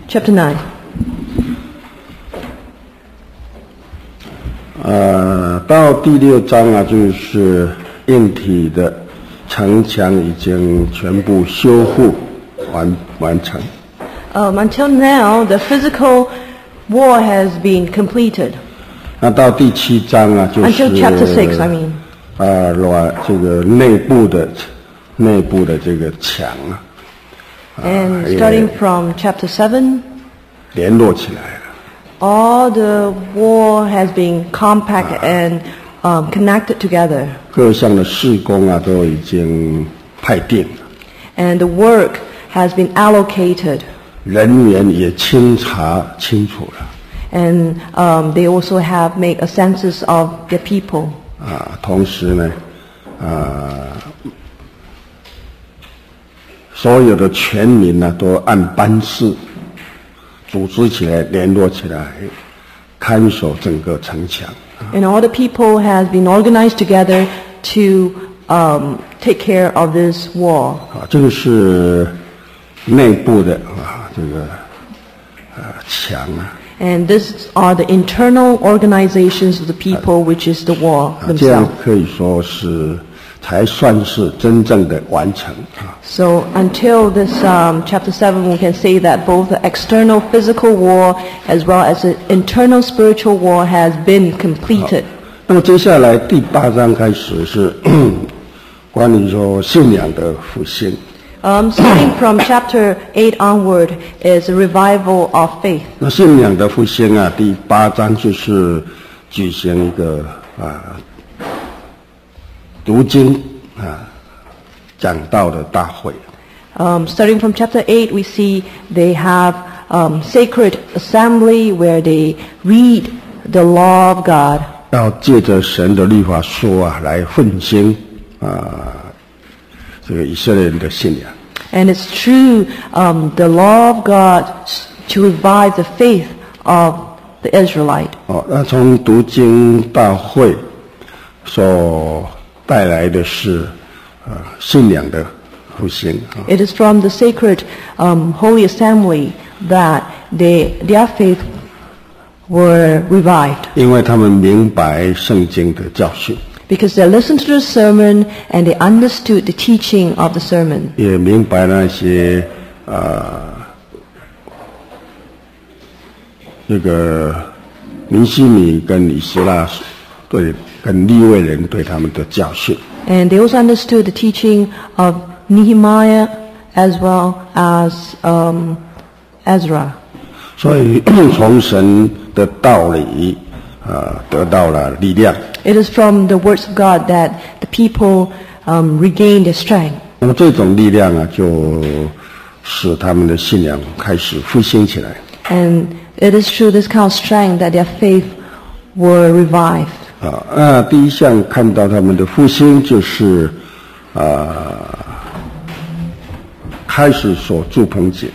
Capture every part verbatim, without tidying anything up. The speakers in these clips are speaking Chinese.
Chapter nine. 呃，到第六章啊，就是硬体的城墙已经全部修复完完成。 Um, until now, the physical wall has been completed. 那到第七章啊，就是 Until chapter six, I mean. 啊，软这个内部的内部的这个墙啊， And starting from chapter seven, 联络起来了。 all the wall has been compact and um, connected together. 各项的事工啊都已经派定了， And the work has been allocated. 人员也清查清楚了。 And um, they also have made a census of the people. 啊，同时呢，啊，所有的全民呢、啊、都按班次组织起来，联络起来，看守整个城墙。 And all the people has been organized together to um, take care of this wall. 啊，这个是内部的啊，这个呃墙啊。 And these are the internal organizations of the people, which is the wall 啊，这样 themselves. 可以说是才算是真正的完成啊。 So until this um, chapter seven, we can say that both the external physical wall as well as the internal spiritual wall has been completed. 那么接下来第八章开始是关于说信仰的复兴。 Um, starting from chapter eight onward is a revival of faith. 那信仰的复兴啊，第八章就是举行一个啊读经啊讲道的大会。 Um, starting from chapter eight, we see they have um, sacred assembly where they read the law of God. 要借着神的律法书啊来复兴啊这个以色列人的信仰。 And it's true, um, the law of God to revive the faith of the Israelite. 哦，那从读经大会所带来的是呃信仰的复兴啊。 It is from the sacred um, holy assembly that they, their faith were revived. 因为他们明白圣经的教训， Because they listened to the sermon and they understood the teaching of the sermon. 也明白那些呃这个尼希米跟以斯拉对跟利未人对他们的教训。 And they also understood the teaching of Nehemiah as well as um, Ezra. 所以从神的道理啊、呃、得到了力量。 It is from the words of God that the people um, regain their strength. 那么这种力量啊，就使他们的信仰开始复兴起来。 And it is through this kind of strength that their faith were revived. 啊，那第一项看到他们的复兴，就是啊，开始守住棚节。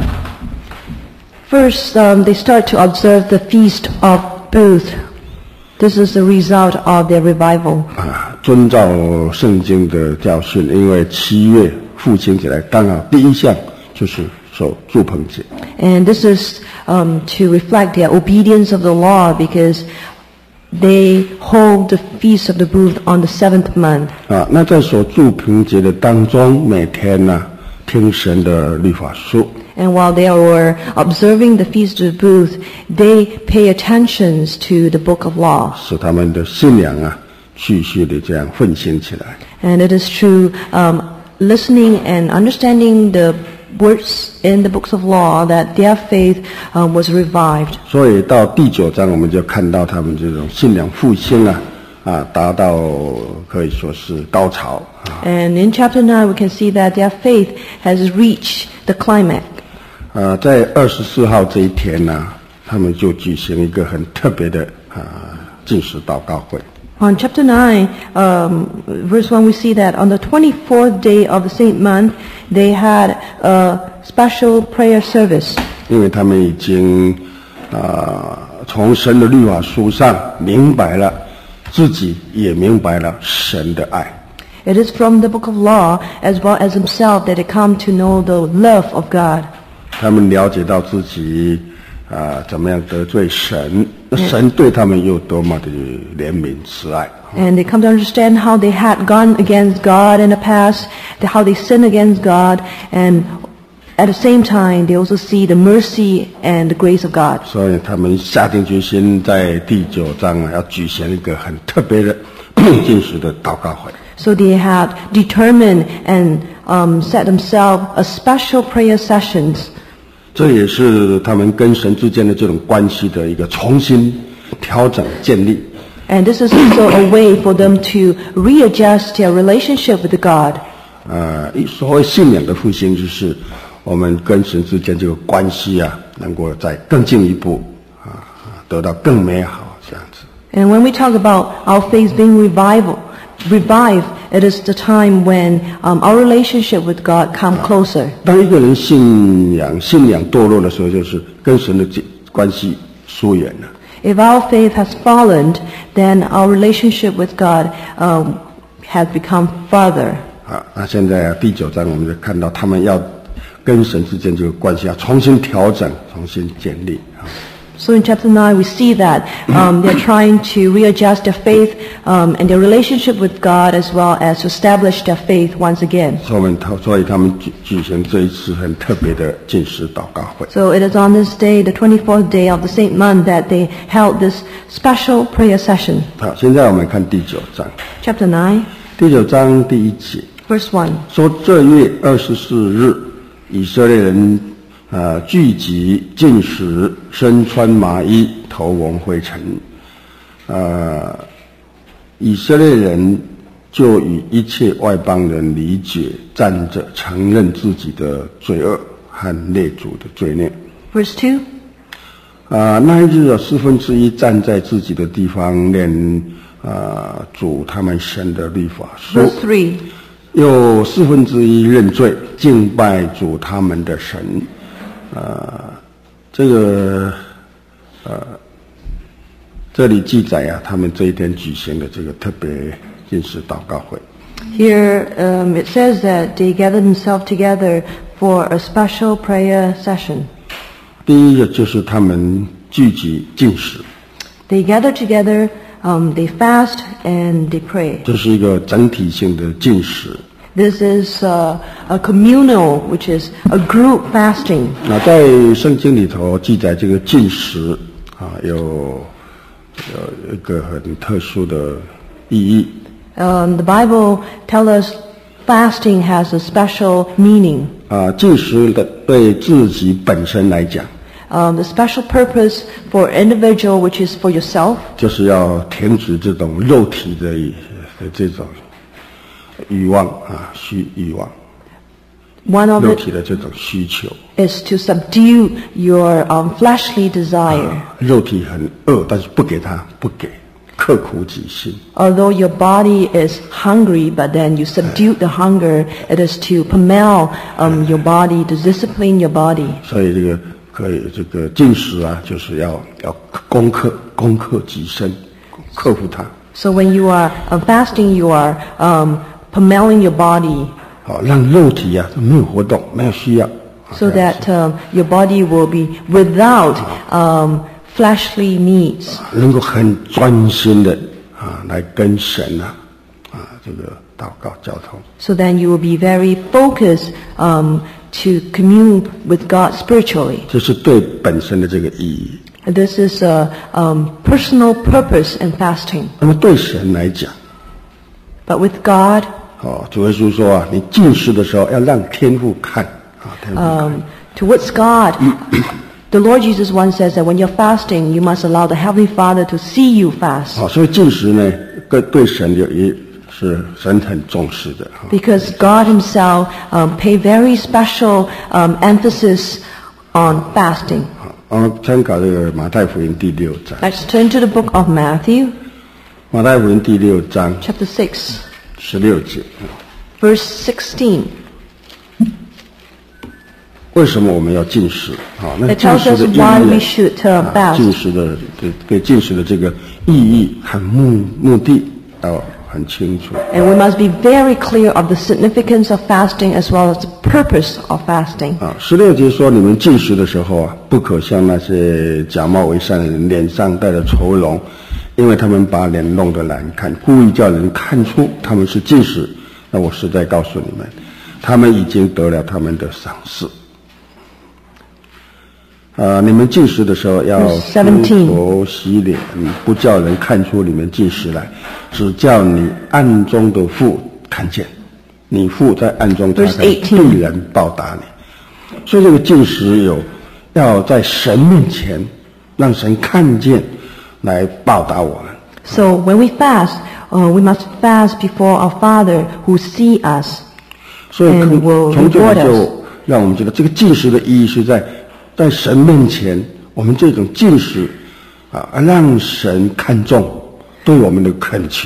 First, um, they start to observe the Feast of Booth. This is the result of their revival. 啊，遵照圣经的教训，因为七月复兴起来，刚好第一项就是守住棚节。 And this is um, to reflect their obedience of the law because they hold the Feast of the Booth on the seventh month. 啊，那在守住棚节的当中，每天呢、听神的律法书。 And while they were observing the Feast of Booth, they pay attention to the book of law. 使他们的信仰啊，继续的这样奋兴起来。 And it is true, um, listening and understanding the words in the books of law that their faith um, was revived. 所以到第九章，我们就看到他们这种信仰复兴啊，啊，达到可以说是高潮啊。 And in chapter nine, we can see that their faith has reached the climax. 呃，在二十四号这一天呢、他们就举行一个很特别的啊禁食祷告会。 On chapter nine, um, verse one, we see that on the twenty-fourth day of the same month, they had a special prayer service. 因为他们已经啊从神的律法书上明白了，自己也明白了神的爱。 It is from the book of law as well as himself that they come to know the love of God. 他们了解到自己啊怎么样得罪神，那神对他们有多么的怜悯慈爱。 And they come to understand how they had gone against God in the past, how they sinned against God, and at the same time, they also see the mercy and the grace of God. 所以他们下定决心，在第九章啊，要举行一个很特别的禁食的祷告会。 So they had determined and um, set themselves a special prayer sessions. 这也是他们跟神之间的这种关系的一个重新调整建立。 And this is also a way for them to readjust their relationship with God. 呃，所谓信仰的复兴，就是我们跟神之间这个关系啊，能够再更进一步啊，得到更美好这样子。 And when we talk about our faith being revival, revived, it is the time when um, our relationship with God come closer. 当一个人信仰信仰堕落的时候，就是跟神的关系疏远了。 If our faith has fallen, then our relationship with God um, has become further. 啊，那现在啊，第九章我们就看到他们要跟神之间这个关系要重新调整、重新建立啊。 So in chapter nine, we see that um, they're trying to readjust their faith um, and their relationship with God, as well as to establish their faith once again. 所以我们所以他们举举行这一次很特别的禁食祷告会。 So it is on this day, the twenty-fourth day of the same month, that they held this special prayer session. 好，现在我们看第九章。 Chapter nine, 第九章第一节 verse one. 说：这月二十四日，以色列人呃聚集禁食，身穿麻衣，头蒙灰尘。呃，以色列人就与一切外邦人离绝，站着承认自己的罪恶和列祖的罪孽。 Verse two. 啊、呃，那一日有四分之一站在自己的地方念啊主他们神的律法书。 Verse three. 有四分之一认罪，敬拜主他们的神。呃，这个呃，这里记载啊，他们这一天举行的这个特别禁食祷告会。 Here um, it says that they gathered themselves together for a special prayer session. 第一个就是他们聚集禁食。 They gather together, um, they fast and they pray. 这是一个整体性的禁食。 This is uh, a communal, which is a group fasting. 那在圣经里头记载这个禁食啊，有有一个很特殊的意义。 Um, the Bible tells us fasting has a special meaning. 啊，禁食的对自己本身来讲， Um, the special purpose for individual, which is for yourself, 就是要停止这种肉体的的这种欲望啊，需欲望， one of 肉 it 体的这种需求。 is to subdue your um, fleshly desire. 啊，肉体很饿，但是不给他，不给，刻苦己心。 Although your body is hungry, but then you subdue the hunger, it is to pummel um, your body, to discipline your body. 所以这个可以这个禁食啊，就是要要攻克攻克己身，克服它。 So when you are uh, fasting, you are um, pummeling your body 好，让肉体啊没有活动，没有需要。 so that um, your body will be without um, fleshly needs. 能够很专心的啊来跟神啊啊这个祷告交通。 So then you will be very focused um, to commune with God spiritually. 这是对本身的这个意义。 This is a um, personal purpose in fasting. 那么对神来讲， But with God, 哦，主耶稣说啊，你禁食的时候要让天父看啊，天父看。 um, towards God, the Lord Jesus once says that when you're fasting, you must allow the Heavenly Father to see you fast. 好，所以禁食呢，对对神有也是神很重视的。 Because God Himself um, pay very special um, emphasis on fasting. 好，我们参考这个马太福音第六章。 Let's turn to the book of Matthew, 马太福音第六章 chapter six, 十六节， verse sixteen. 为什么我们要禁食？好，那 It 禁 tells 食 us 的意义 why 呢 we should uh, 啊，禁 fast. 食的对对禁食的这个意义和目目的，哦， 很清楚。 And we must be very clear of the significance of fasting as well as the purpose of fasting. 啊，十六节说，你们进食的时候啊，不可像那些假冒为善的人，脸上带着愁容，因为他们把脸弄得难看，故意叫人看出他们是进食。那我实在告诉你们，他们已经得了他们的赏赐。啊，你们进食的时候要梳头洗脸，不叫人看出你们进食来，只叫你暗中的父看见。你父在暗中，他才必然报答你。所以这个进食有要在神面前让神看见，来报答我们。 So when we fast, uh, we must fast before our Father who see us 所以 and will 从这 reward 里 us. 就让我们觉得这个进食的意义是在在神面前，我们这种进食啊，让神看重对我们的恳求。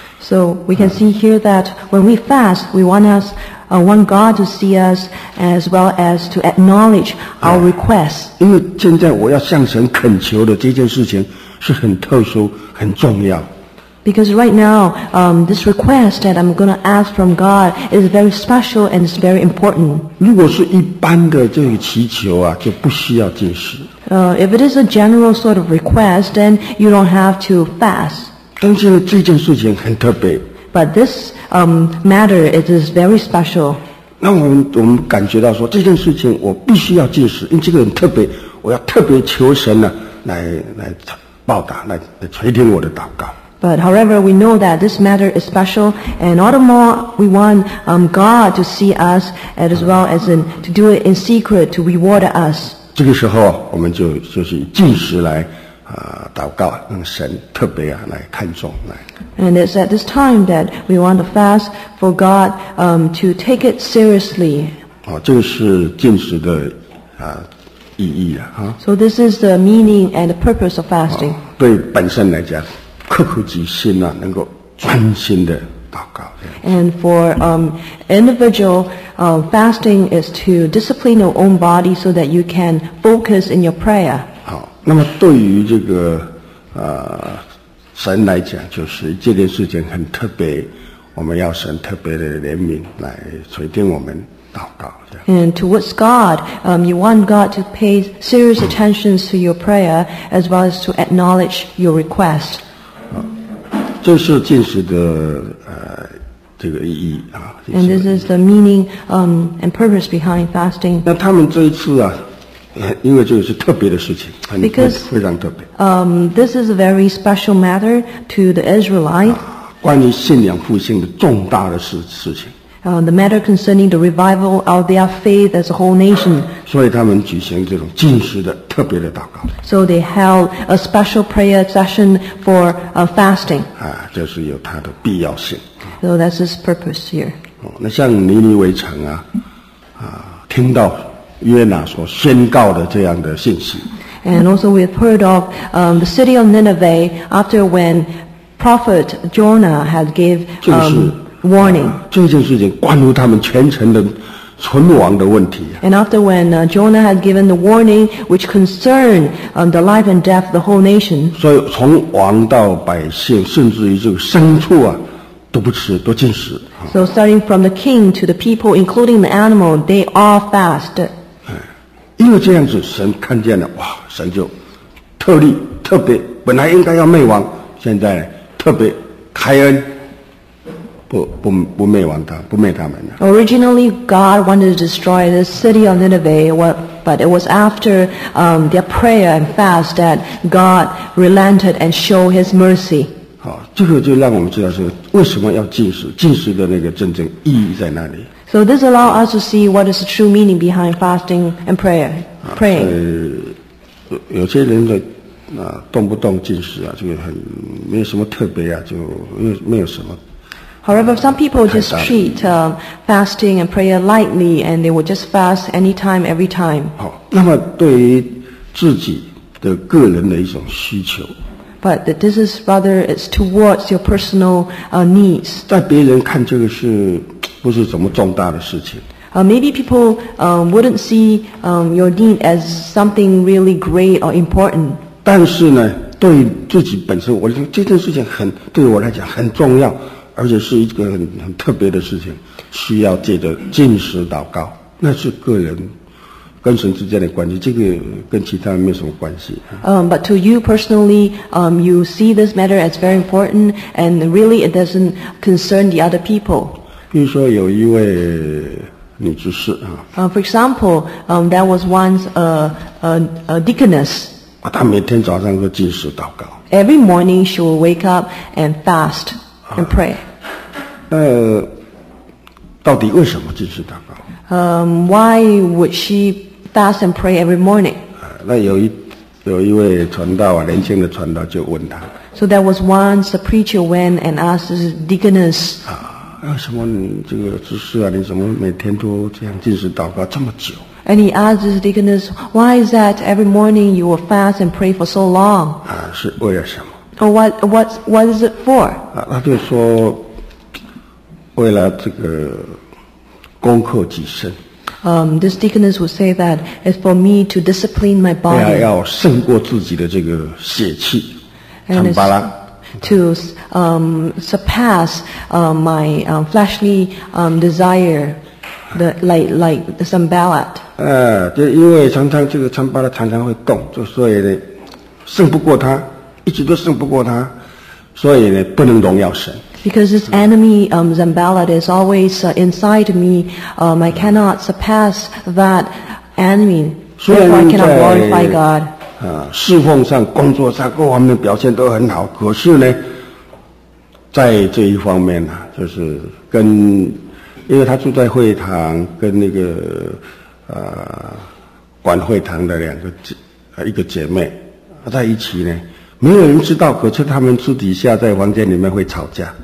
So we can see here that when we fast, we want us, uh, want God to see us as well as to acknowledge our requests. 因为现在我要向神恳求的这件事情是很特殊、很重要。 Because right now, um, this request that I'm going to ask from God is very special and it's very important. 如果是一般的这个祈求啊，就不需要进食。 Uh, if it is a general sort of request, then you don't have to fast. 但是这件事情很特别。 But this um, matter, it is very special. 那我们我们感觉到说这件事情我必须要进食，因为这个很特别，我要特别求神呢、啊、来来报答，来来垂听我的祷告。 But however, we know that this matter is special, and all the more we want um, God to see us, as well as in, to do it in secret to reward us. 这个时候，我们就就是以进食来啊、呃、祷告，让神特别啊来看重来。 And it's at this time that we want to fast for God um, to take it seriously. 哦，这个是进食的啊、呃、意义啊啊。 So this is the meaning and the purpose of fasting. 哦、对本身来讲，刻苦己心啊，能够专心的祷告。 And for um, individual, uh, fasting is to discipline your own body so that you can focus in your prayer. 好，那么对于这个呃神来讲，就是这件事情很特别，我们要神特别的怜悯来垂听我们祷告。这样 And towards God, um, you want God to pay serious attention to your prayer as well as to acknowledge your request. 这是进食的呃这个意义啊。 And this is the meaning um, and purpose behind fasting. 那他们这一次啊，呃因为这个是特别的事情，很 Because 非常特别。 Um, this is a very special matter to the Israelites. 关于信仰复兴的重大的事事情， Uh, the matter concerning the revival of their faith as a whole nation. 所以他们举行这种进食的特别的祷告 So they held a special prayer session for uh, fasting. 啊，这是有它的必要性。 So that's his purpose here. 哦，那像尼尼微城啊，啊，听到约拿所宣告的这样的信息， And also we've heard of um, the city of Nineveh after when prophet Jonah had gave 这个是 um, warning. 这件事情关乎他们全城的存亡的问题。 And after when uh, Jonah had given the warning which concerned um, the life and death of the whole nation. 所以从王到百姓，甚至于这个牲畜啊，都不吃，都禁食。 So starting from the king to the people, including the animal, they all fast. 因为这样子，神看见了，哇，神就特例特别，本来应该要灭亡，现在特别开恩，不不不灭亡他，不灭他们了。 Originally, God wanted to destroy the city of Nineveh, what- but it was after um, their prayer and fast that God relented and showed His mercy. 好，这个就让我们知道是为什么要禁食，禁食的那个真正意义在哪里。 So this allows us to see what is the true meaning behind fasting and prayer, praying. 呃，有有些人的啊，动不动禁食啊，这个很没有什么特别啊，就没有没有什么。 However, some people just treat um, fasting and prayer lightly, and they would just fast anytime, every time. 好，那么对于自己的个人的一种需求， But that this is rather it's towards your personal uh, needs. 在别人看这个是不是什么重大的事情？ Uh, maybe people um, wouldn't see um, your need as something really great or important. 但是呢，对自己本身，我觉得这件事情很对我来讲很重要， 而且是一个很很特别的事情，需要借着禁食祷告，那是个人跟神之间的关系，这个跟其他人没有什么关系。 Um, but to you personally, um, you see this matter as very important, and really it doesn't concern the other people. 比如说有一位女执事啊， Uh, for example, um, there was once a, a, a deaconess. 啊，她每天早上都禁食祷告。 Every morning she will wake up and fast and pray. 呃，到底为什么禁食祷告？ Um, why would she fast and pray every morning? 啊，那有一有一位传道啊，年轻的传道就问他 So there was once a preacher went and asked this deaconess, 啊，为什么你这个执事啊，你怎么每天都这样禁食祷告这么久？ and he asked this deaconess, why is that every morning you will fast and pray for so long? 啊，是为了什么？ Or what, what, what is it for? 啊，他就说，为了这个攻克己身， Um, this deaconess would say that it's for me to discipline my 为了 body 要胜过自己的这个血气， and 坦 it's 巴拉。 to um, surpass uh, my um, fleshly um, desire, the, like, like the Sambalat. 呃，就因为常常这个参巴拉常常会动，就所以呢，胜不过他，一直都胜不过他，所以呢，不能荣耀神。 Because this enemy, um, Zambalat, is always uh, inside me. Um, I cannot surpass that enemy. 虽 Therefore, I 然 cannot glorify 在 God. 啊侍奉上、工作上各方面表现都很好，可是呢，在这一方面呢、就是跟，因为他住在会堂，跟那个呃管会堂的两个姐，呃一个姐妹在一起呢，没有人知道，可是他们私底下在房间里面会吵架。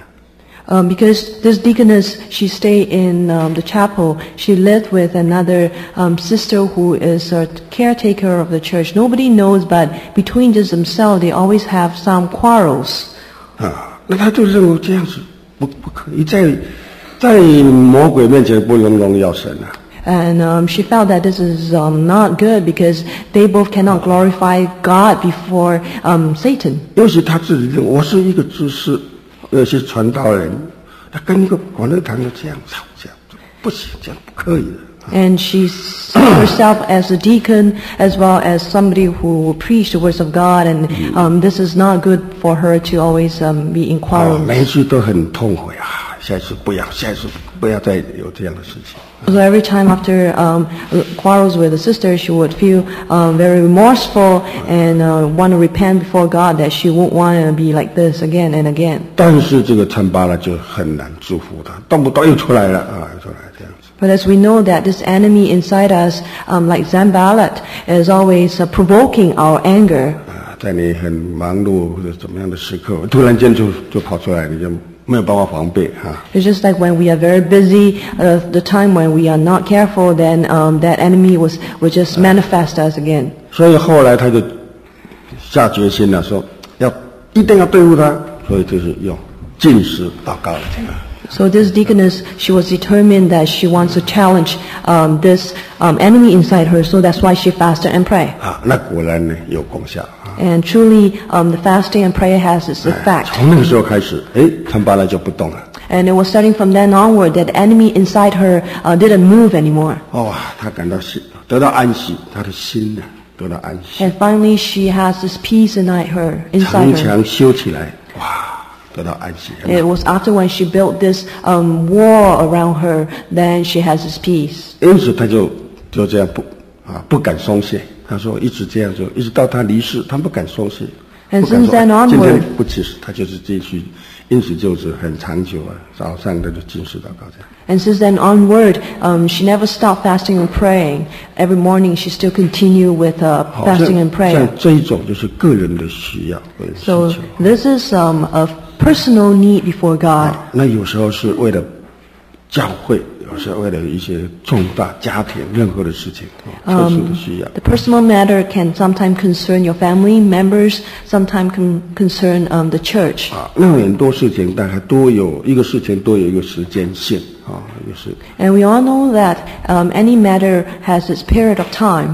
Um, because this deaconess, she stayed in um, the chapel. She lived with another um, sister who is a caretaker of the church. Nobody knows, but between just themselves, they always have some quarrels. 啊，那他就认为这样子不不可以，在在魔鬼面前不能荣耀神啊。 And um, she felt that this is um, not good because they both cannot glorify God before um, Satan. 尤其他自己认为我是一个知识，有些传道人，他跟一个管乐堂的这样吵架，不行，这样不可以的。 And she sees herself as a deacon as well as somebody who will preach the words of God, and um, this is not good for her to always um, be in 啊， quarrels. 每一次都很痛悔啊，下一次不要，下一次不要再有这样的事情。 So every time after um, quarrels with the sister, she would feel um, very remorseful and uh, want to repent before God that she won't want to be like this again and again. 但是这个参巴拉就很难祝福他，动不动又出来了啊，又出来这样子。 But as we know that this enemy inside us, um, like Zambalat, is always uh, provoking our anger. 啊，在你很忙碌或者怎么样的时刻，突然间就就跑出来，你就没有办法防备啊。 It's just like when we are very busy, uh, the time when we are not careful, then um, that enemy was will just manifest us again. 所以后来他就下决心了，说要一定要对付他，所以就是用禁食祷告了。 So this deaconess, she was determined that she wants to challenge um, this um, enemy inside her, so that's why she fasted and prayed. 啊，那果然呢有功效啊。 And truly, um, the fasting and prayer has its 哎 effect. 从那个时候开始，哎，参巴拉就不动了。 And it was starting from then onward that the enemy inside her uh, didn't move anymore. 哦，他感到心得到安息，他的心呢得到安息， And finally, she has this peace inside her. 城 Inside her. 墙修起来，哇，得到安息。 It was after when she built this um, wall around her, then she has this peace. 因此他就就这样不啊不敢松懈。他说一直这样做，一直到他离世，他不敢松懈。 And 不敢 since 说 then 啊今天 onward, 不继续，他就是继续，因此就是很长久啊，早上他就进食祷告这样。 and since then onward, um, she never stopped fasting and praying. Every morning, she still continued with uh, 好， fasting 像 and prayer. 像这一种就是个人的需要、个人需 So 求。 this is um, a personal need before God. 啊，那有时候是为了教会，有时候为了一些重大家庭任何的事情，啊特殊的需要。 The personal matter can sometimes concern your family members, sometimes con- concern um, the church. 啊，那很多事情大概都有一个事情都有一个时间线啊，就是 And we all know that um, any matter has its period of time.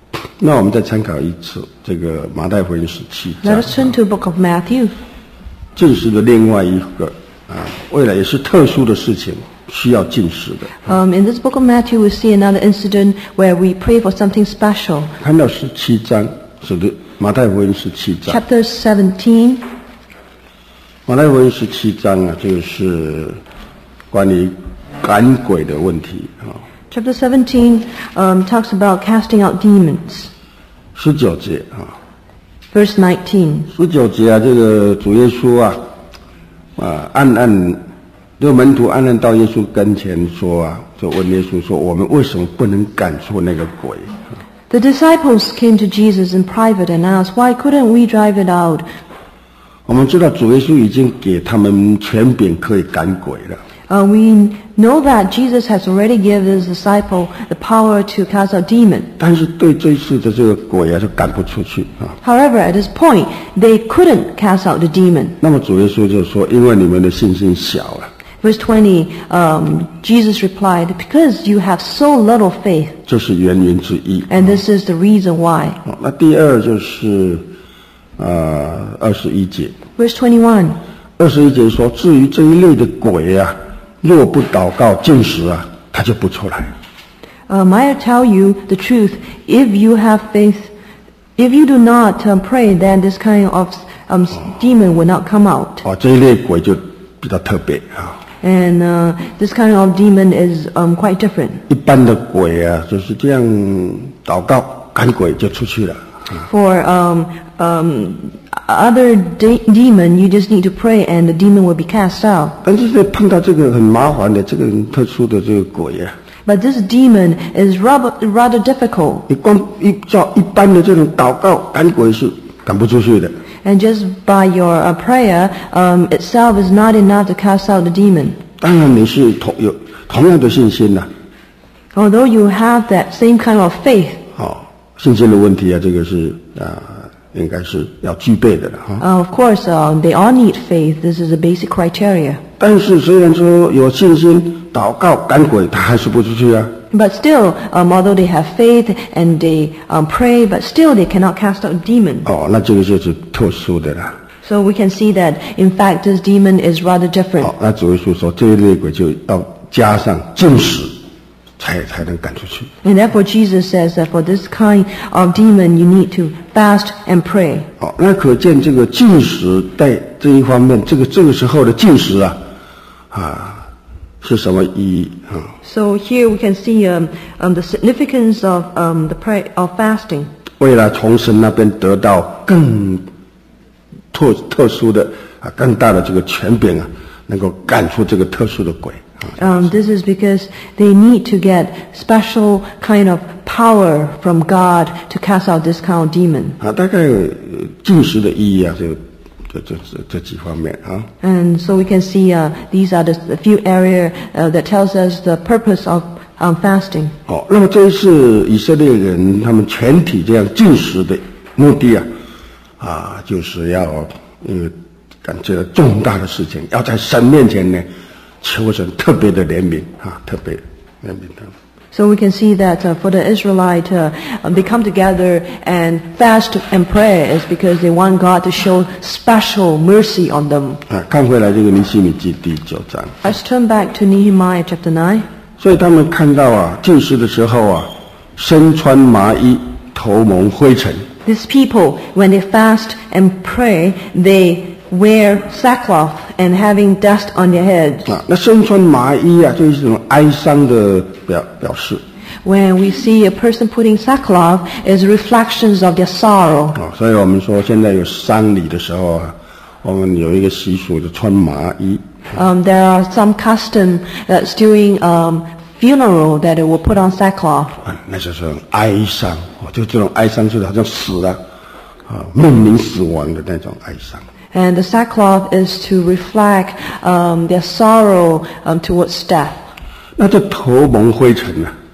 那我们再参考一次这个马太福音十七 Let 章 us turn to the book of Matthew. 禁食的另外一个啊，未来也是特殊的事情，需要禁食的。 Um, in this book of Matthew, we see another incident where we pray for something special. 看到十七章，是的，马太福音十七章。 Chapter seventeen. 马太福音十七章啊，就是关于赶鬼的问题啊。 Chapter seventeen um, talks about casting out demons. 十九节啊。 Verse nineteen. 十九节啊，这个主耶稣啊，啊，暗暗，这个门徒暗暗到耶稣跟前说啊，就问耶稣说：“我们为什么不能赶出那个鬼？” The disciples came to Jesus in private and asked, "Why couldn't we drive it out?" 我们知道主耶稣已经给他们权柄可以赶鬼了。 Uh, we know that Jesus has already given his disciple the power to cast out demons. 但是对这次的这个鬼啊，就赶不出去啊。 However, at this point, they couldn't cast out the demon. 那么主耶稣就说：“因为你们的信心小了。” Verse twenty, um, Jesus replied, "Because you have so little faith." 这是原因之一。 And this is the reason why. 那第二就是呃二十一节。 Verse twenty-one. 二十一节说：“至于这一类的鬼啊，若不祷告禁食啊，他就不出来。” Um, I tell you the truth. If you have faith, if you do not um, pray, then this kind of um, demon will not come out. 哦，这一类鬼就比较特别啊。 And uh, this kind of demon is um, quite different. 一般的鬼啊，就是这样祷告赶鬼就出去了。 For um, um, other de- demon, you just need to pray, and the demon will be cast out. 但是碰到这个很麻烦的这个很特殊的这个鬼啊， But this demon is rather, rather difficult. 你光依照一般的这种祷告赶鬼是赶不出去的。 And just by your uh, prayer um, itself is not enough to cast out the demon. 当然你是同有同样的信心呐、啊。 Although you have that same kind of faith. 哦，信心的问题啊，这个是啊，应该是要具备的了哈。 Uh, of course, uh, they all need faith. This is a basic criteria. 但是虽然说有信心，祷告赶鬼，他还是不出去啊。 But still, um, although they have faith and they um, pray, but still they cannot cast out demon. 哦，那这个就是特殊的了。 So we can see that, in fact, this demon is rather different. 哦，那主耶稣说，这一类鬼就要加上禁食，才才能赶出去。 And therefore, Jesus says that for this kind of demon, you need to fast and pray. 哦，那可见这个禁食在这一方面，这个这个时候的禁食啊，啊。是什么意义啊？ So here we can see um, um, the significance of um, the pray of fasting. 为了从神那边得到更特特殊的啊更大的这个权柄啊，能够赶出这个特殊的鬼。 Um, this is because they need to get special kind of power from God to cast out this kind of demon. 啊，大概禁食的意义啊，就。这这这这几方面啊。 And so we can see uh, these are the, the few areas uh, that tells us the purpose of um, fasting. 哦，那么这一次以色列人他们全体这样禁食的目的啊，啊，就是要因为感觉到重大的事情，要在神面前呢求神特别的怜悯啊，特别怜悯他们。 So we can see that uh, for the Israelites, uh, um, they come together and fast and pray is because they want God to show special mercy on them. 啊，看回来这个尼希米记第九章。 Let's turn back to Nehemiah chapter nine. 所以他们看到啊，禁食的时候啊，身穿麻衣，头蒙灰尘。 These people, when they fast and pray, they wear sackcloth and having dust on their heads. 啊，那身穿麻衣啊，就是一种哀伤的表表示。 When we see a person putting sackcloth, is reflections of their sorrow. 啊，所以我们说现在有丧礼的时候啊，我们有一个习俗就穿麻衣。 Um, there are some custom that's during um, funeral that it will put on sackcloth. 啊，那就是哀伤，哦，就这种哀伤就是好像死了，啊，面临死亡的那种哀伤。 And the sackcloth is to reflect um, their sorrow um, towards death. 那这头蒙灰尘啊，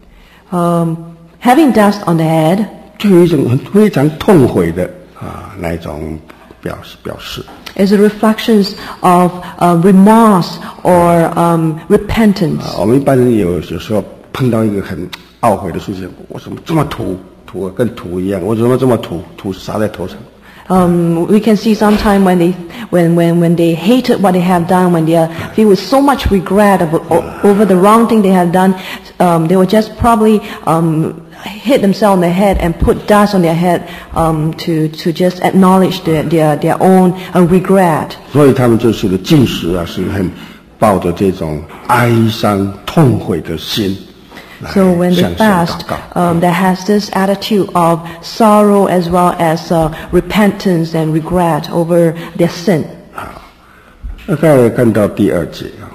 Um, having dust on the head 就有一种很非常痛悔的啊那一种表示表示。 is a reflections of uh, remorse or um, repentance. 啊，我们一般人有有时候碰到一个很懊悔的事情，我怎么这么土土啊，跟土一样，我怎么这么土土撒在头上？ Um, we can see sometime when they, when, when, when they hated what they have done, when they are filled with so much regret over, over the wrong thing they have done, um, they will just probably um, hit themselves on their head and put dust on their head um, to, to just acknowledge their, their, their own uh, regret. 所以他们就是的进食啊，是很抱着这种哀伤痛悔的心。 So when they fast, um, that has this attitude of sorrow as well as uh, repentance and regret over their sin. 那再看到第二节啊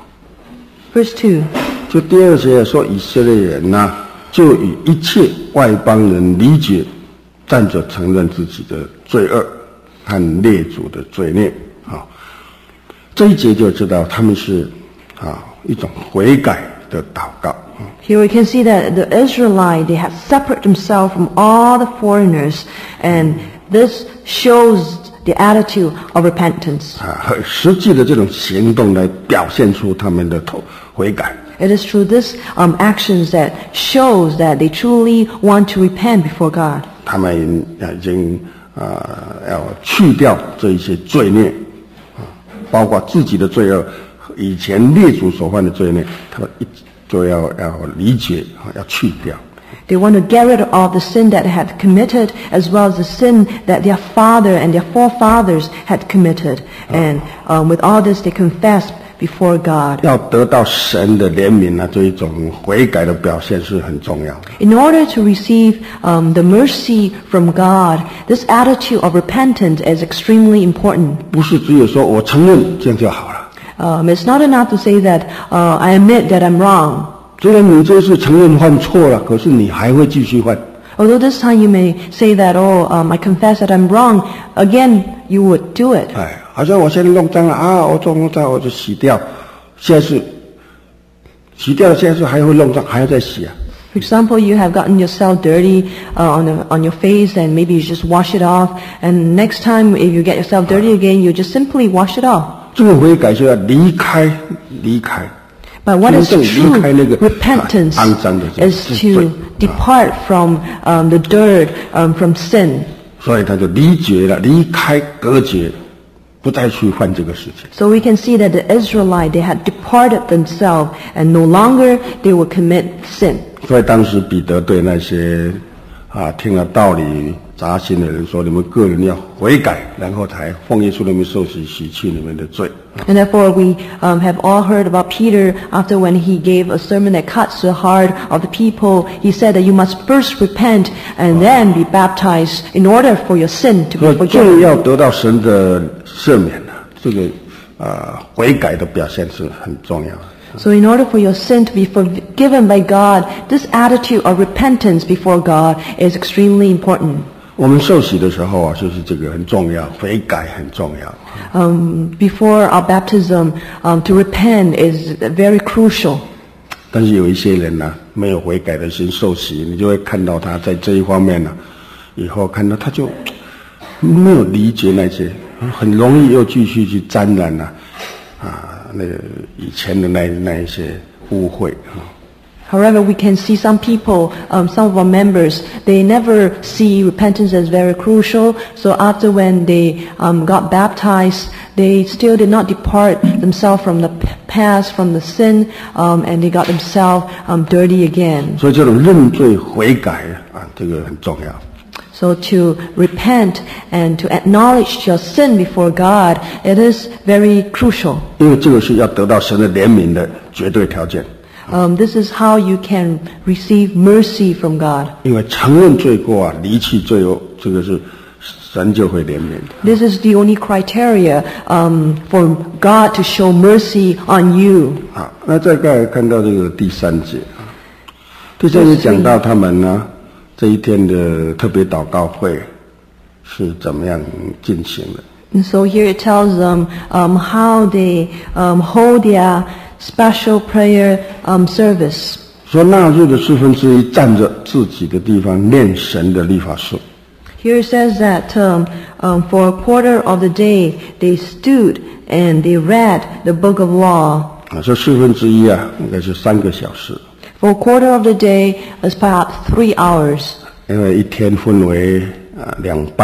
Verse two. 就第二节说以色列人呐、啊，就与一切外邦人理解，站着承认自己的罪恶和列祖的罪孽啊。这一节就知道他们是啊一种悔改的祷告。 Here we can see that the Israelites, they have separated themselves from all the foreigners, and this shows the attitude of repentance. 啊，很实际的这种行动来表现出他们的悔改。 It is through this um, actions that shows that they truly want to repent before God. 他们已经啊要去掉这一些罪孽，啊，包括自己的罪恶，以前列祖所犯的罪孽，他们一就要要理解啊，要去掉。 They want to get rid of the sin that they had committed, as well as the sin that their father and their forefathers had committed. And um, with all this, they confess before God. 要得到神的怜悯啊，这一种悔改的表现是很重要的。 In order to receive um, the mercy from God, this attitude of repentance is extremely important. 不是只有说我承认这样就好了。 Um, it's not enough to say that uh, I admit that I'm wrong. 虽然你这次承认犯错了，可是你还会继续犯。 Although this time you may say that, oh, um, I confess that I'm wrong, again, you would do it. 哎，好像我现在弄脏了啊，我做弄脏我就洗掉，现在是洗掉了，现在是还会弄脏，还要再洗啊。 For example, you have gotten yourself dirty uh, on, the, on your face, and maybe you just wash it off, and next time if you get yourself dirty again, you just simply wash it off. 这个悔改就要离开，离开。 But what is true repentance is to depart from um, the dirt, um, from sin. 所以他就离绝了，离开隔绝，不再去犯这个事情。 So we can see that the Israelites, they had departed themselves, and no longer they will commit sin. 所以当时彼得对那些啊听了道理扎心的人说：“你们个人要悔改，然后才奉耶稣的名受洗，洗去你们的罪。” And therefore we um, have all heard about Peter after when he gave a sermon that cuts the heart of the people. He said that you must first repent and then be baptized in order for your sin to be 所以罪 forgiven. 要得到神的赦免啊，这个啊悔改的表现是很重要的。 So in order for your sin to be forgiven by God, this attitude of repentance before God is extremely important. 我们受洗的时候啊，就是这个很重要，悔改很重要。 Um, before our baptism, um, to repent is very crucial. 但是有一些人呢、啊，没有悔改的心受洗，你就会看到他在这一方面呢、啊，以后看到他就没有理解那些，很容易又继续去沾染了 啊，那个以前的那那一些污秽啊。 However, we can see some people, um, some of our members, they never see repentance as very crucial. So after when they um, got baptized, they still did not depart themselves from the past, from the sin, um, and they got themselves um, dirty again. 所以这种认罪悔改啊，这个很重要。 So to repent and to acknowledge your sin before God, it is very crucial. 因为这个是要得到神的怜悯的绝对条件。 Um, this is how you can receive mercy from God. 因为承认罪过啊，离弃罪恶，这个是神就会怜悯的。 This is the only criteria um, for God to show mercy on you. 好，那再来看到这个第三节啊，第三节讲到他们呢这一天的特别祷告会是怎么样进行的。 And so here it tells them um, how they um, hold their special prayer um, service. 说那日的四分之一站着自己的地方念神的律法书。 Here it says that um, um, for a quarter of the day they stood and they read the book of law. 啊，这四分之一啊，应该是三个小时。 For a quarter of the day is perhaps three hours. 因为一天分为啊两半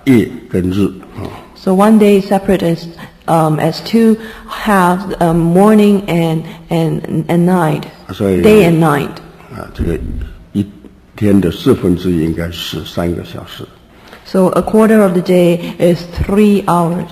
夜跟日啊。 So one day separate as um, as two halves, um, morning and and and night, 所以 day and night. 啊，这个一天的四分之一应该是三个小时。 So a quarter of the day is three hours.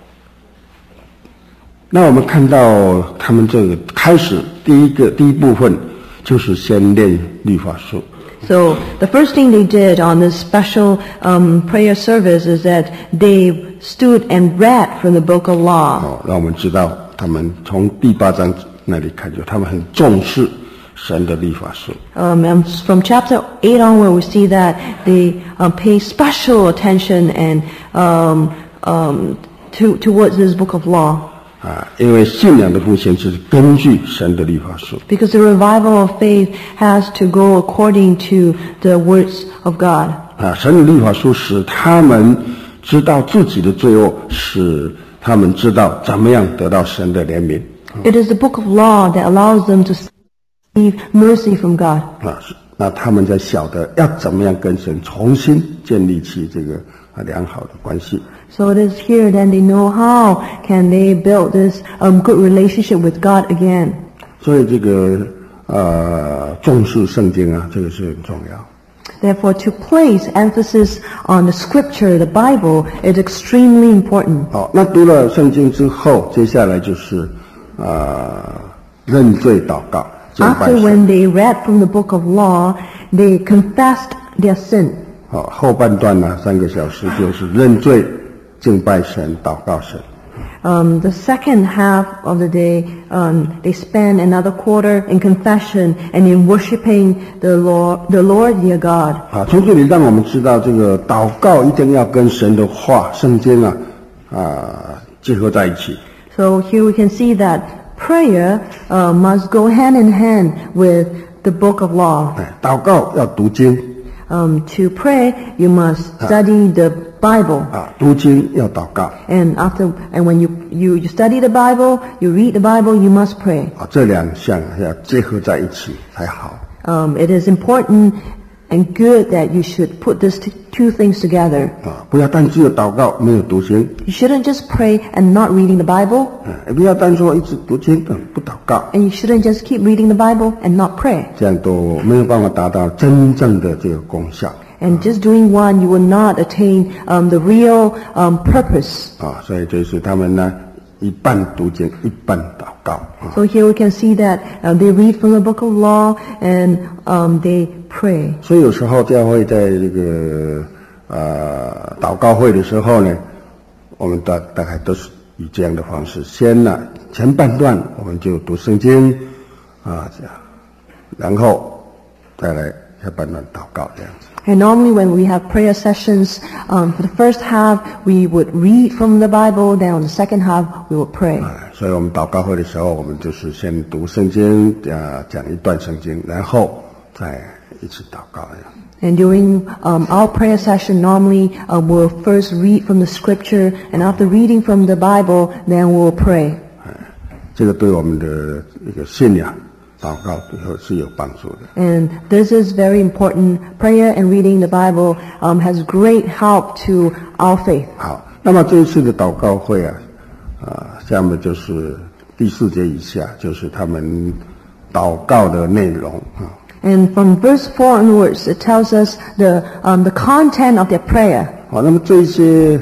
那我们看到他们这个开始第一个第一部分就是先念律法书。 So the first thing they did on this special um, prayer service is that they stood and read from the book of law. 哦，让我们知道他们从第八章那里看，就他们很重视神的律法书。 Um, and from chapter eight onward, we see that they uh, pay special attention and um, um, to, towards this book of law. 啊，因为信仰的复兴是根据神的律法书。 Because the revival of faith has to go according to the words of God. 啊，神的律法书使他们知道自己的罪恶，使他们知道怎么样得到神的怜悯。 It is the book of law that allows them to receive mercy from God. 啊，那他们在晓得要怎么样跟神重新建立起这个啊良好的关系。 So it is here then they know how can they build this um, good relationship with God again. 所以这个呃重视圣经啊，这个是很重要。 Therefore, to place emphasis on the scripture, the Bible, is extremely important. 好，那读了圣经之后，接下来就是呃认罪祷告。敬拜 After 神 when they read from the book of law, they confessed their sin. 好，后半段呢，三个小时就是认罪、敬拜神、祷告神。 Um, the second half of the day, um, they spend another quarter in confession and in worshiping the Lord, the Lord their God. 啊，从这里让我们知道，这个祷告一定要跟神的话、圣经啊啊结合在一起。 So here we can see that prayer uh, must go hand in hand with the book of law. 哎，祷告要读经 Um, to pray, you must study the Bible. 啊，读经要祷告 And after, and when you, you, you study the Bible, you read the Bible, you must pray. 啊，这两项要结合在一起才好。 Um, it is important and good that you should put these t- two things together. 啊，不要单只有祷告没有读经， You shouldn't just pray and not reading the Bible, 啊，也不要单说一直读经嗯不祷告， and you shouldn't just keep reading the Bible and not pray. 这样都没有办法达到真正的这个功效 And just doing one, you will not attain um, the real um, purpose. 啊。所以就是他们呢一半读经一半祷告啊。 So here we can see that uh, they read from the book of law and um, they pray. 所以有时候教会在这个呃祷告会的时候呢，我们大大概都是以这样的方式，先呢前半段我们就读圣经啊这样，然后再来下半段祷告这样子。 And normally when we have prayer sessions, um, for the first half we would read from the Bible, then on the second half we would pray. 啊，所以我们祷告会的时候，我们就是先读圣经，啊，讲一段圣经，然后再一起祷告这样。 And during um, our prayer session, normally uh, we'll first read from the scripture, and after reading from the Bible, then we'll pray. 这个对我们的一个信仰祷告是有帮助的。 And this is very important. Prayer and reading the Bible um, has great help to our faith. 好，那么这一次的祷告会啊，啊，下面就是第四节以下，就是他们祷告的内容啊。 And from verse four onwards, it tells us the um, the content of their prayer. 好，那么这些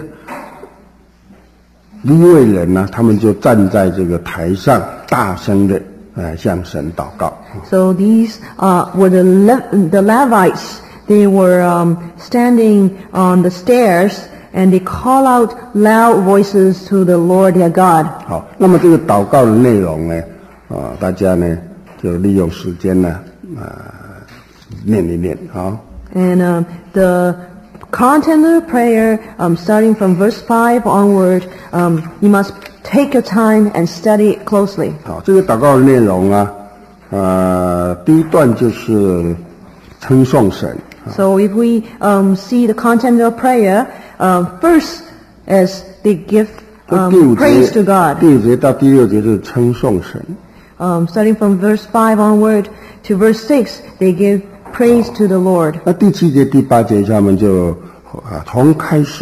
利未人呢，他们就站在这个台上，大声的呃向神祷告。 So these uh, were the Le- the Levites. They were um, standing on the stairs and they call out loud voices to the Lord their God. 好，那么这个祷告的内容呢，啊，大家呢就利用时间呢，啊，念一念啊。 And um, the content of the prayer, um, starting from verse five onward, um, you must take your time and study it closely. 好，这个祷告的内容啊，呃，第一段就是称颂神。 So if we um, see the content of prayer, uh, first as they give 这第五 um, praise to 节， God. 第五节到第六节是称颂神。 Um, starting from verse five onward to verse six, they give praise to the Lord. 那第七节、第八节他们就啊，从开始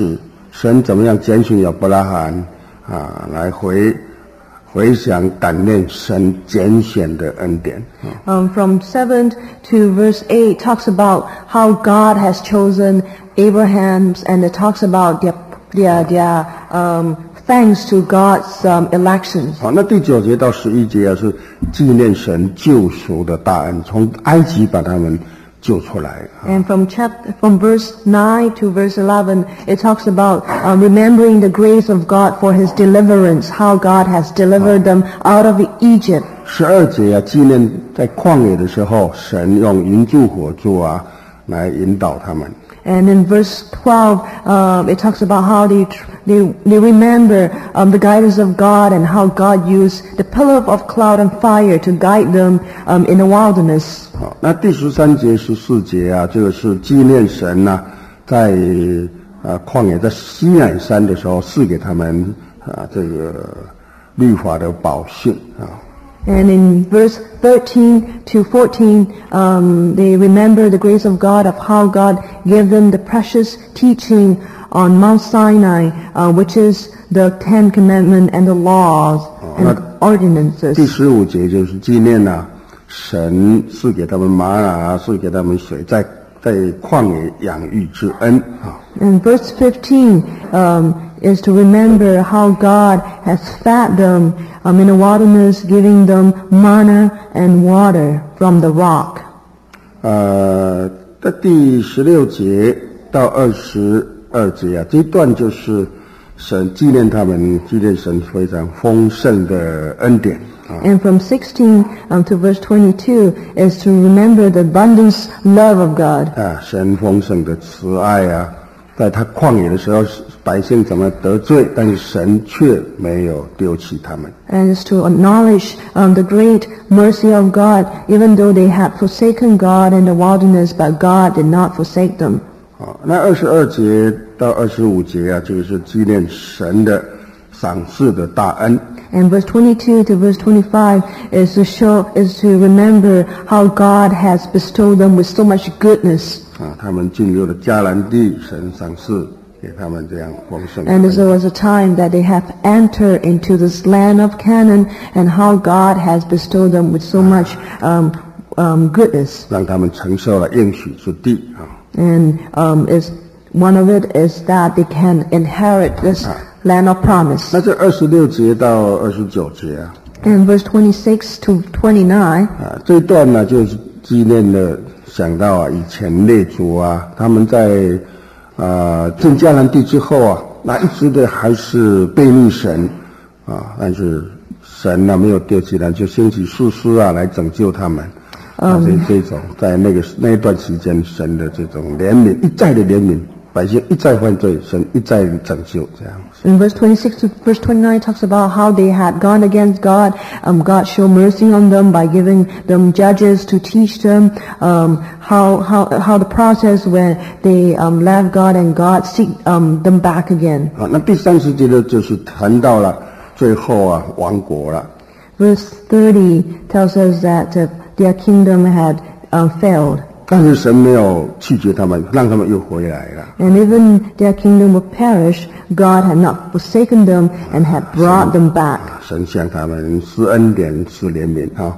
神怎么样拣选亚伯拉罕啊，来回回想感念神拣选的恩典。 Um, from seven to verse eight talks about how God has chosen Abraham's, and it talks about their their their um, thanks to God's um, elections. 好，那第九节到十一节啊，是纪念神救赎的大恩，从埃及把他们救出来。 And from chapter, from verse nine to verse eleven, it talks about um, remembering the grace of God for His deliverance, how God has delivered them out of Egypt. 十二节啊，纪念在旷野的时候，神用云柱火柱啊来引导他们。 And in verse twelve, uh, it talks about how they they they remember um, the guidance of God, and how God used the pillar of cloud and fire to guide them um, in the wilderness. 好，那第十三节、十四节啊，这个是纪念神呐、啊，在呃旷野在西乃山的时候赐给他们啊这个律法的宝训啊。 And in verse thirteen to fourteen, um, they remember the grace of God, of how God gave them the precious teaching on Mount Sinai, uh, which is the Ten Commandments and the laws and ordinances. 第十五节就是纪念呐、啊，神赐给他们玛拿，赐给他们水，在在旷野养育之恩啊。 And verse fifteen um, is to remember how God has fed them um, in the wilderness, giving them manna and water from the rock. 呃，在第十六节到二十二节啊，这一段就是神纪念他们，纪念神非常丰盛的恩典啊。 And from sixteen um, to verse twenty-two is to remember the abundance love of God. 啊，神丰盛的慈爱啊，在他旷野的时候，百姓怎么得罪，但是神却没有丢弃他们。 And is to acknowledge um, the great mercy of God, even though they had forsaken God in the wilderness, but God did not forsake them. 好，那二十二节到二十五节啊，这个是纪念神的赏赐的大恩。 And verse twenty-two to verse twenty-five is to show, is to remember how God has bestowed them with so much goodness. 啊，他们进入了迦南地，神赏赐给他们这样丰盛的 And 恩 there was a time that they have entered into this land of Canaan, and how God has bestowed them with so much um, um, goodness. 让他们承受了应许之地啊。 And um, is one of it is that they can inherit this land of promise. 那这二十六节到二十九节啊， And verse twenty-six to twenty-nine, 啊，这一段呢就是纪念了，想到啊，以前列祖啊，他们在啊进迦南地之后啊，那一直的还是背逆神啊，但是神呢没有丢弃他，就兴起士师啊来拯救他们。啊，这这种在那个那一段期间，神的这种怜悯，一再的怜悯，百姓一再犯罪，神一再的拯救，这样。 in verse twenty-six to verse twenty-nine talks about how they had gone against God. Um, God showed mercy on them by giving them judges to teach them um, how how how the process when they um, left God and God seek um, them back again. 啊，那第三十节呢，就是谈到了最后啊亡国了。 Verse thirty tells us that uh, their kingdom had uh, failed. 但是神没有弃绝他们，让他们又回来了。 And even their kingdom would perish, God had not forsaken them and had brought them back. 神向他们施恩典、施怜悯啊。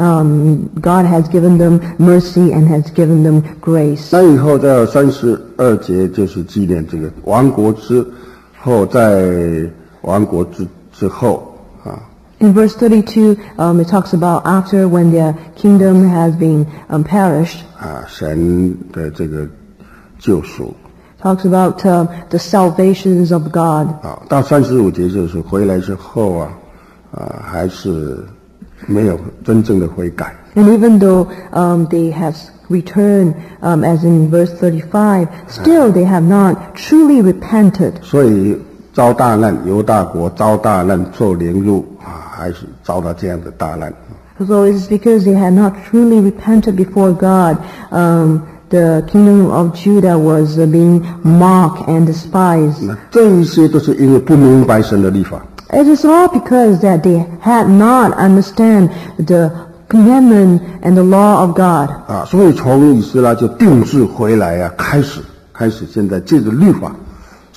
Um, God has given them mercy and has given them grace. 那以后到三十二节就是纪念这个亡国之后，在亡国之之后啊。 In verse thirty-two, um, it talks about after when their kingdom has been um, perished. 啊，神的这个救赎 Talks about uh, the salvations of God. 啊，到三十五节就是回来之后啊，啊，还是没有真正的悔改。 And even though um, they have returned, um, as in verse thirty-five, still they have not truly repented. 所以遭大难，犹大国遭大难，受凌辱啊，还是遭到这样的大难。 So it is because they had not truly repented before God. Um, the kingdom of Judah was uh, being mocked and despised. 那这一些都是因为不明白神的律法。 It is all because that they had not understand the commandment and the law of God. 啊，所以从以斯拉就定制回来啊，开始开始现在借着律法，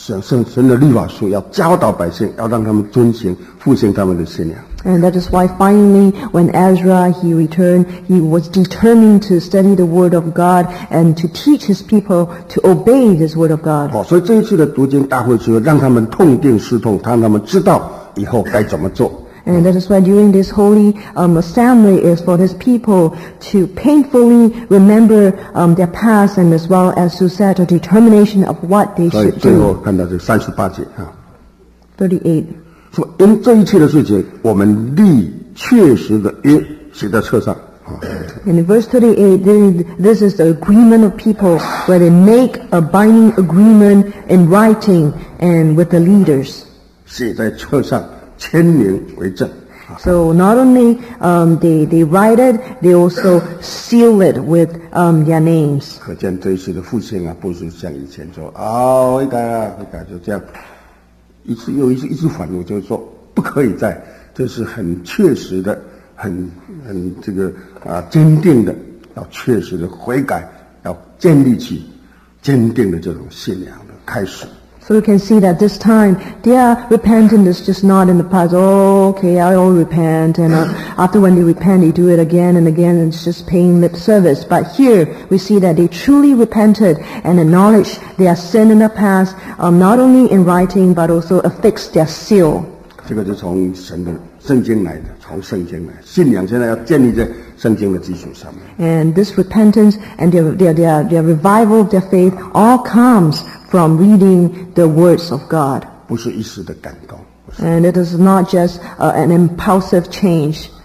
神神神的律法书，要教导百姓，要让他们遵行，复兴他们的信仰。 And that is why finally, when Ezra, he returned, he was determined to study the Word of God and to teach his people to obey this Word of God. 哦，所以这一次的读经大会是让他们痛定思痛，让他们知道以后该怎么做。 And that is why during this holy um, assembly is for his people to painfully remember um, their past and as well as to set a determination of what they 所以 should 最后 do. 看到这三十八节啊， thirty-eight. 说因这一切的事情，我们立确实的约写在册上啊。 And in verse thirty-eight, this is the agreement of people where they make a binding agreement in writing and with the leaders. 写在册上，签名为证。 So not only um, they, they write it, they also seal it with um, their names. 可见这一次的复兴啊，不是像以前说啊，悔改啊，悔改就这样，一次又一次一直反复，就是说不可以再，这是很确实的，很很这个啊坚定的，要确实的悔改，要建立起坚定的这种信仰的开始。 So you can see that this time their repentance is just not in the past. Oh, okay, I'll repent, and uh, after when they repent, they do it again and again, and it's just paying lip service. But here we see that they truly repented and acknowledged their sin in the past, um, not only in writing but also affixed their seal. 这个是从神的圣经来的，从圣经来，信仰现在要建立在圣经的基础上面。 And this repentance and their, their, their, their revival of their faith all comes from reading the words of God. 不是一时的感动。 And it is not just uh, an impulsive change.